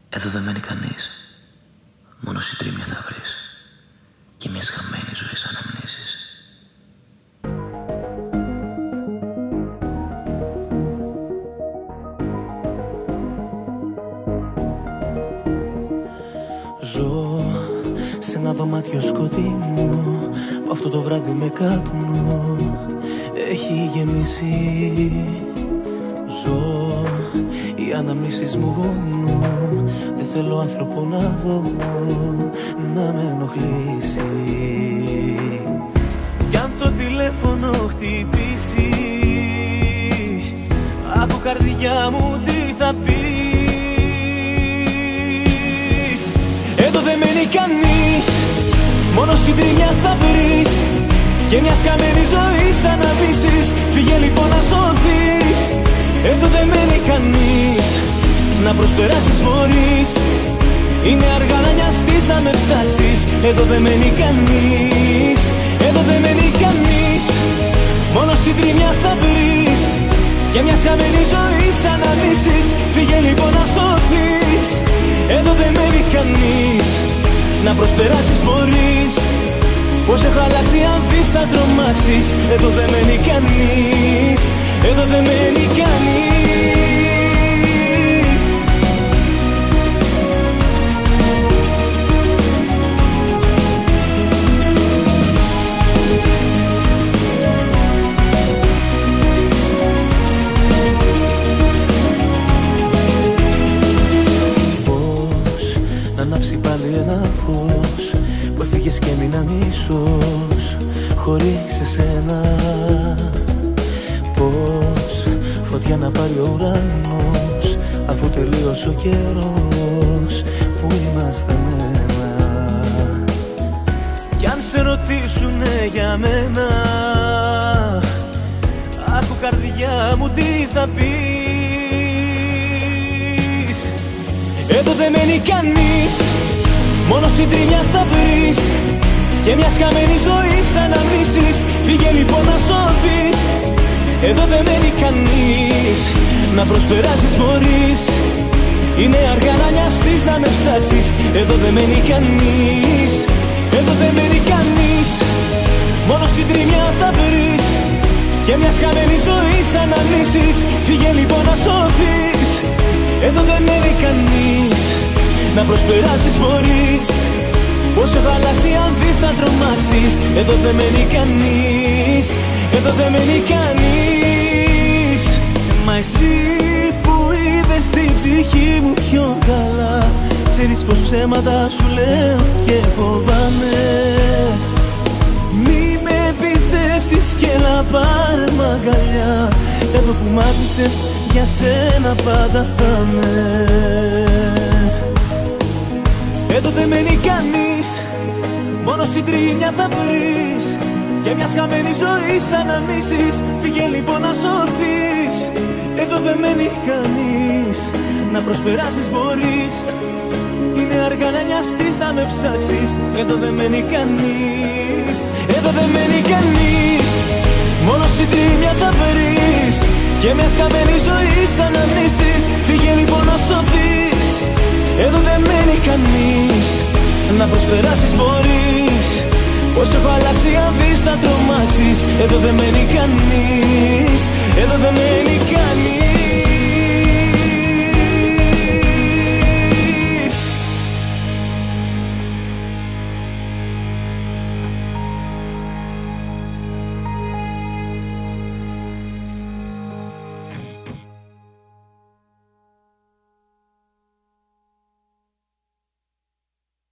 Εδώ δεν μένει κανείς. Μόνο συντρίμμια θα βρεις και μιας χαμένης ζωής αναμνήσεις. Ζω σε ένα δωμάτιο σκοτεινό που αυτό το βράδυ με καπνό έχει γεμίσει. Ζω, οι αναμνήσεις μου βουνούν. Δεν θέλω άνθρωπο να δω να με ενοχλήσει. Κι αν το τηλέφωνο χτυπήσει, άκου καρδιά μου τι θα πεις. Εδώ δεν μένει κανείς, μόνο συντριμμιά θα βρεις και μιας χαμένης ζωής αναβήσεις. Φύγε λοιπόν να σωθείς. Εδώ δεν μένει κανείς, να προσπεράσεις μπορείς. Είναι αργά να νοιαστείς, να με ψάξεις. Εδώ δεν μένει κανείς, εδώ δεν μένει κανείς, μόνο συντριμμιά θα βρεις και μιας χαμένης ζωής αναβήσεις. Φύγε λοιπόν να σωθείς. Εδώ δεν μένει κανείς, να προσπεράσεις μπορείς. Πως έχω αλλάξει αν δεις θα τρομάξεις. Εδώ δεν μένει κανείς, εδώ δεν μένει κανείς. Πώς να ανάψει πάλι ένα φως που έφυγες και έμεινα μισός χωρίς εσένα. Πώς φωτιά να πάρει ο ουρανός αφού τελείωσε ο καιρός που ήμασταν ένα. Κι αν σε ρωτήσουνε για μένα, άκου καρδιά μου τι θα πεις. Εδώ δεν μένει κανείς, μόνο συντριμμιά θα βρεις και μιας χαμένης ζωής αναμνήσεις. Φύγε λοιπόν να σωθείς. Εδώ δεν μένει κανείς, να προσπεράσεις μπορείς. Είναι αργά να νοιαστείς, να με ψάξεις. Εδώ δεν μένει κανείς, εδώ δεν μένει κανείς, μόνο συντριμμιά θα βρεις και μιας χαμένης ζωής αναμνήσεις. Φύγε λοιπόν να σωθείς. Εδώ δεν μένει κανείς, να προσπεράσεις μπορείς. Πως έχω αλλάξει αν δεις θα τρομάξεις. Εδώ δεν μένει κανείς, εδώ δεν μένει κανείς. Μα εσύ που είδες την ψυχή μου πιο καλά, ξέρεις πως ψέματα σου λέω και φοβάμαι. Μη με πιστέψεις και έλα πάρε μ' αγκαλιά. Εδώ που μ' άφησες για σένα πάντα θα είμαι. Εδώ δεν μένει κανείς, μόνο συντριμμιά θα βρεις και μιας χαμένης ζωής αναμνήσεις. Φύγε λοιπόν να σωθείς. Εδώ δεν μένει κανείς, να προσπεράσεις μπορείς. Είναι αργά να νοιαστείς, να με ψάξεις. Εδώ δεν μένει κανείς, εδώ δεν μένει κανείς, μόνο συντριμμιά θα βρεις και μιας χαμένης ζωής αναμνήσεις. Φύγε λοιπόν να σωθείς. Εδώ δεν μένει κανείς, να προσπεράσεις μπορείς. Πως έχω αλλάξει αν δεις θα τρομάξεις. Εδώ δεν μένει κανείς, εδώ δεν μένει κανείς.